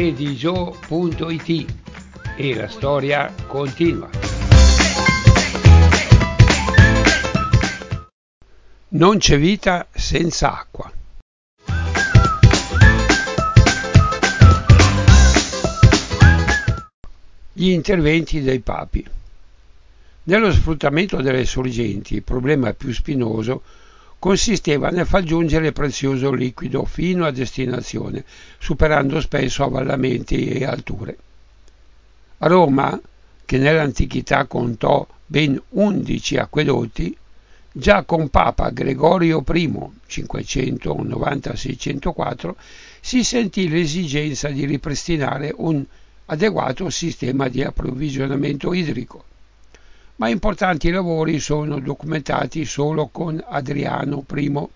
GioDiGio.it e la storia continua. Non c'è vita senza acqua. Gli interventi dei papi. Nello sfruttamento delle sorgenti, il problema più spinoso consisteva nel far giungere il prezioso liquido fino a destinazione, superando spesso avvallamenti e alture. A Roma, che nell'antichità contò ben 11 acquedotti, già con Papa Gregorio I, 590-604, si sentì l'esigenza di ripristinare un adeguato sistema di approvvigionamento idrico. Ma importanti lavori sono documentati solo con Adriano I,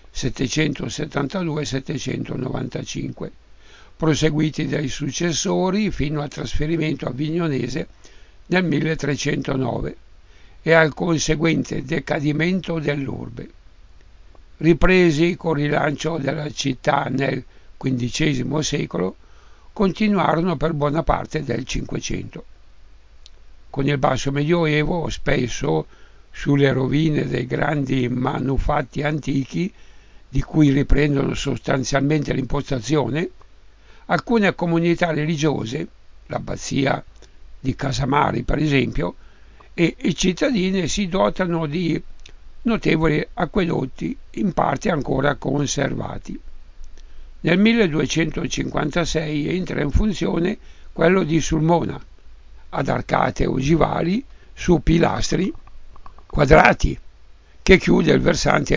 772-795, proseguiti dai successori fino al trasferimento avignonese nel 1309 e al conseguente decadimento dell'urbe. Ripresi col rilancio della città nel XV secolo, continuarono per buona parte del Cinquecento. Con il basso medioevo, spesso sulle rovine dei grandi manufatti antichi, di cui riprendono sostanzialmente l'impostazione, alcune comunità religiose, l'abbazia di Casamari per esempio, e i cittadini si dotano di notevoli acquedotti, in parte ancora conservati. Nel 1256 entra in funzione quello di Sulmona, ad arcate ogivali su pilastri quadrati, che chiude il versante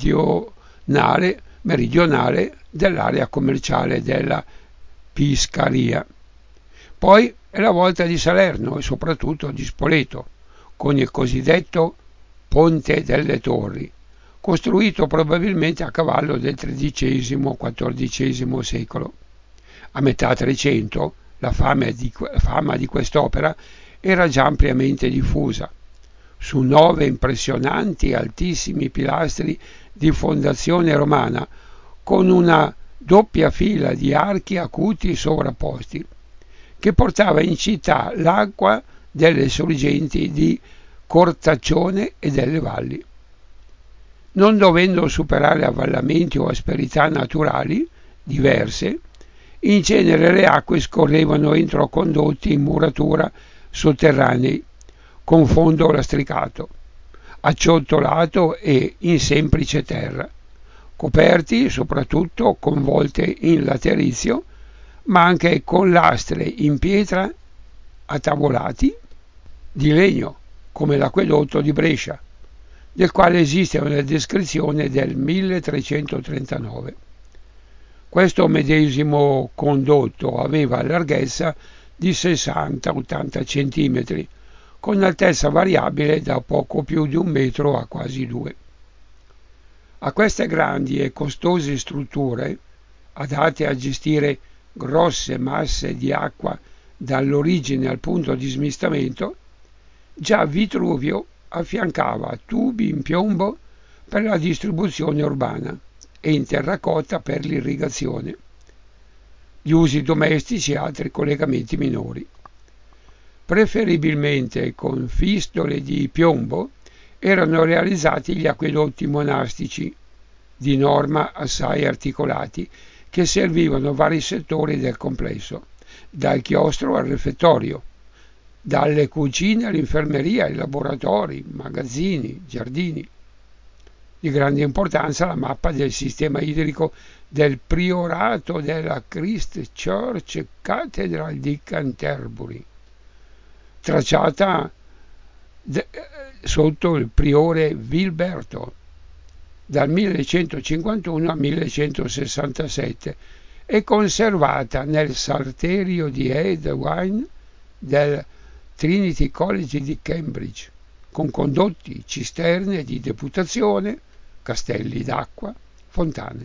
meridionale dell'area commerciale della Piscaria. Poi è la volta di Salerno e soprattutto di Spoleto, con il cosiddetto Ponte delle Torri, costruito probabilmente a cavallo del XIII-XIV secolo. A metà Trecento la fama di quest'opera era già ampiamente diffusa. Su 9 impressionanti altissimi pilastri di fondazione romana, con una doppia fila di archi acuti sovrapposti, che portava in città l'acqua delle sorgenti di Cortaccione e delle valli. Non dovendo superare avvallamenti o asperità naturali diverse, in genere le acque scorrevano entro condotti in muratura sotterranei, con fondo lastricato, acciottolato e in semplice terra, coperti soprattutto con volte in laterizio, ma anche con lastre in pietra a tavolati di legno, come l'acquedotto di Brescia, del quale esiste una descrizione del 1339. Questo medesimo condotto aveva larghezza di 60-80 cm, con altezza variabile da poco più di 1 metro a quasi 2. A queste grandi e costose strutture, adatte a gestire grosse masse di acqua dall'origine al punto di smistamento, già Vitruvio affiancava tubi in piombo per la distribuzione urbana e in terracotta per l'irrigazione, gli usi domestici e altri collegamenti minori. Preferibilmente con fistole di piombo erano realizzati gli acquedotti monastici, di norma assai articolati, che servivano vari settori del complesso, dal chiostro al refettorio, dalle cucine all'infermeria, ai laboratori, magazzini, giardini. Di grande importanza la mappa del sistema idrico del priorato della Christ Church Cathedral di Canterbury, tracciata sotto il priore Vilberto dal 1151 al 1167 e conservata nel sarterio di Edwin del Trinity College di Cambridge, con condotti, cisterne di deputazione, castelli d'acqua, fontane.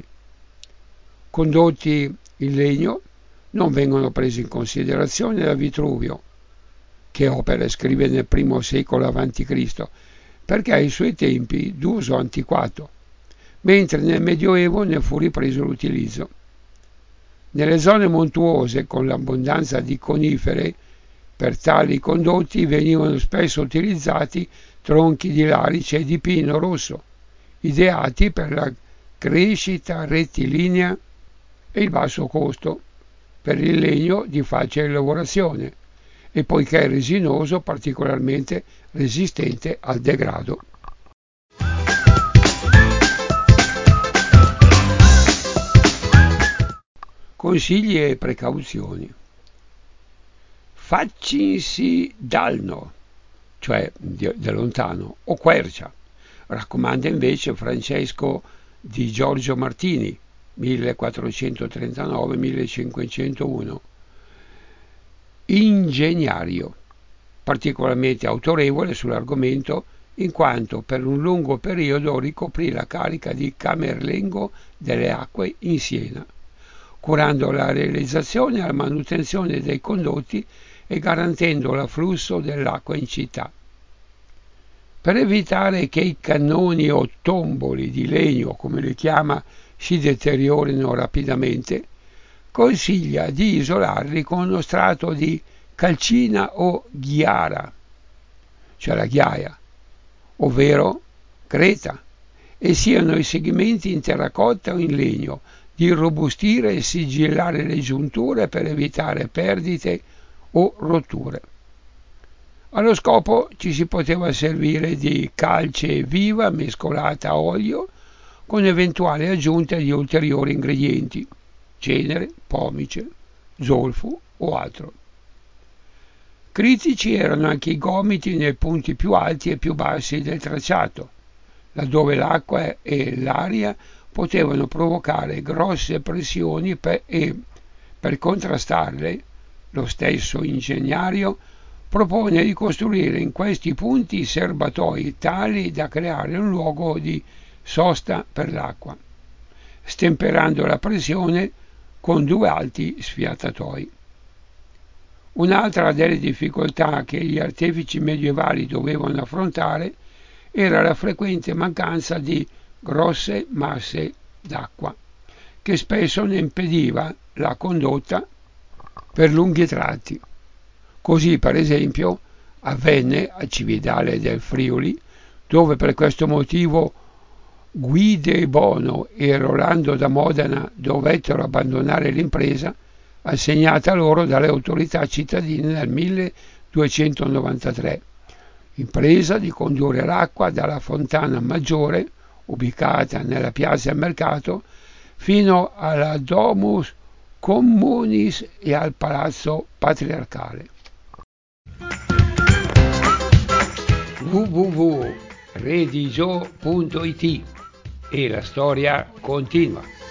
Condotti in legno non vengono presi in considerazione da Vitruvio, che opere scrive nel I secolo a.C., perché ai suoi tempi d'uso antiquato, mentre nel Medioevo ne fu ripreso l'utilizzo. Nelle zone montuose con l'abbondanza di conifere, per tali condotti venivano spesso utilizzati tronchi di larice e di pino rosso, ideati per la crescita rettilinea e il basso costo, per il legno di facile lavorazione e poiché è resinoso particolarmente resistente al degrado. Consigli e precauzioni. Faccinsi dalno, cioè da lontano, o quercia, raccomanda invece Francesco di Giorgio Martini, 1439-1501, ingegnario, particolarmente autorevole sull'argomento in quanto per un lungo periodo ricoprì la carica di camerlengo delle acque in Siena, curando la realizzazione e la manutenzione dei condotti e garantendo l'afflusso dell'acqua in città. Per evitare che i cannoni o tomboli di legno, come li chiama, si deteriorino rapidamente, consiglia di isolarli con uno strato di calcina o ghiara, cioè la ghiaia, ovvero creta, e siano i segmenti in terracotta o in legno, di irrobustire e sigillare le giunture per evitare perdite o rotture. Allo scopo ci si poteva servire di calce viva mescolata a olio con eventuale aggiunta di ulteriori ingredienti, cenere, pomice, zolfo o altro. Critici erano anche i gomiti nei punti più alti e più bassi del tracciato, laddove l'acqua e l'aria potevano provocare grosse pressioni e per contrastarle lo stesso ingegnario propone di costruire in questi punti serbatoi tali da creare un luogo di sosta per l'acqua, stemperando la pressione con due alti sfiatatoi. Un'altra delle difficoltà che gli artefici medievali dovevano affrontare era la frequente mancanza di grosse masse d'acqua, che spesso ne impediva la condotta per lunghi tratti. Così, per esempio, avvenne a Cividale del Friuli, dove per questo motivo Guide Bono e Rolando da Modena dovettero abbandonare l'impresa assegnata loro dalle autorità cittadine nel 1293, impresa di condurre l'acqua dalla Fontana Maggiore, ubicata nella piazza del Mercato, fino alla Domus Communis e al Palazzo Patriarcale. www.redigio.it e la storia continua.